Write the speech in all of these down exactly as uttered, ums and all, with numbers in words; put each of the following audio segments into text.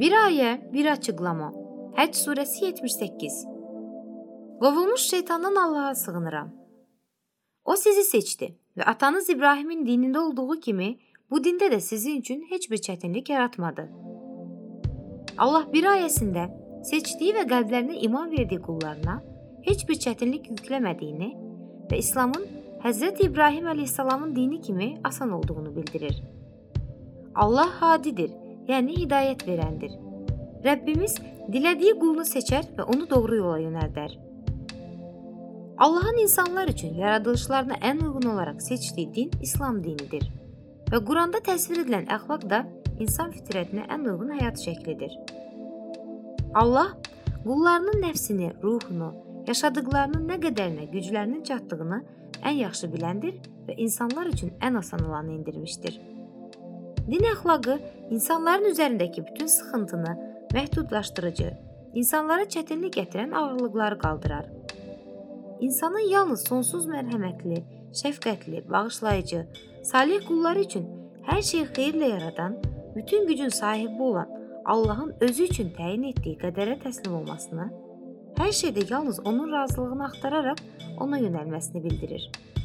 Bir ayə, bir açıqlama. Həcc surəsi yetmiş səkkiz. Qovulmuş şeytandan Allaha sığınıram. O sizi seçdi və atanız İbrahimin dinində olduğu kimi bu dində də sizin üçün heç bir çətinlik yaratmadı. Allah bir ayəsində seçdiyi və qəlblərinə iman verdiyi qullarına heç bir çətinlik yükləmədiyini və İslamın Həzrəti İbrahim əleyhissalamın dini kimi asan olduğunu bildirir. Allah hadidir, yəni hidayət verəndir. Rəbbimiz dilədiyi qulunu seçər və onu doğru yola yönəldər. Allahın insanlar üçün yaradılışlarına ən uyğun olaraq seçdiyi din İslam dinidir və Quranda təsvir edilən əxlaq da insan fitrətinə ən uyğun həyat şəklidir. Allah qullarının nəfsini, ruhunu, yaşadıqlarının nə qədərinə güclərinin çatdığını ən yaxşı biləndir və insanlar üçün ən asan olanı indirmişdir. Din əxlaqı insanların üzərindəki bütün sıxıntını məhdudlaşdırıcı, insanlara çətinlik gətirən ağırlıqları qaldırar. İnsanın yalnız sonsuz mərhəmətli, şəfqətli, bağışlayıcı, salih qulları üçün hər şeyi xeyirlə yaradan, bütün gücün sahibi olan Allahın özü üçün təyin etdiyi qədərə təslim olmasını, hər şeydə yalnız onun razılığını axtararaq ona yönəlməsini bildirir.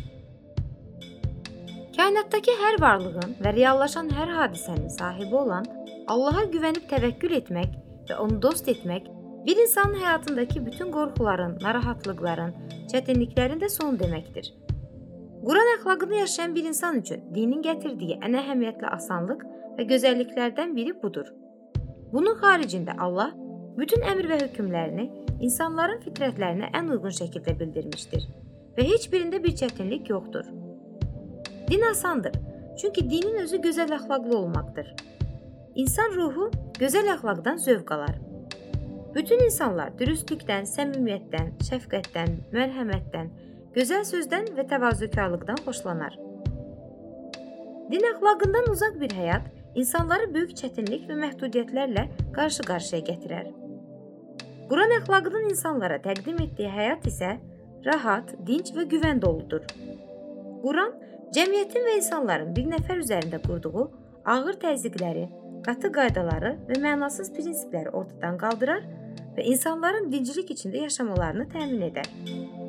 Kainatdakı hər varlığın və reallaşan hər hadisənin sahibi olan Allaha güvənib təvəkkül etmək və onu dost etmək, bir insanın həyatındakı bütün qorxuların, narahatlıqların, çətinliklərin də sonu deməkdir. Quran əxlaqını yaşayan bir insan üçün dinin gətirdiyi ən əhəmiyyətli asanlıq və gözəlliklərdən biri budur. Bunun xaricində Allah bütün əmr və hökmlərini insanların fitrətlərinə ən uyğun şəkildə bildirmişdir və heç birində bir çətinlik yoxdur. Din asandır, çünki dinin özü gözəl əxlaqlı olmaqdır. İnsan ruhu gözəl əxlaqdan zövq alar. Bütün insanlar dürüstlükdən, səmimiyyətdən, şəfqətdən, mərhəmətdən, gözəl sözdən və təvazökarlıqdan xoşlanar. Din əxlaqından uzaq bir həyat insanları böyük çətinlik və məhdudiyyətlərlə qarşı-qarşıya gətirər. Quran əxlaqının insanlara təqdim etdiyi həyat isə rahat, dinc və güvən doludur. Quran, cəmiyyətin və insanların bir nəfər üzərində qurduğu ağır təzyiqləri, qatı qaydaları və mənasız prinsipləri ortadan qaldırar və insanların dincilik içində yaşamalarını təmin edər.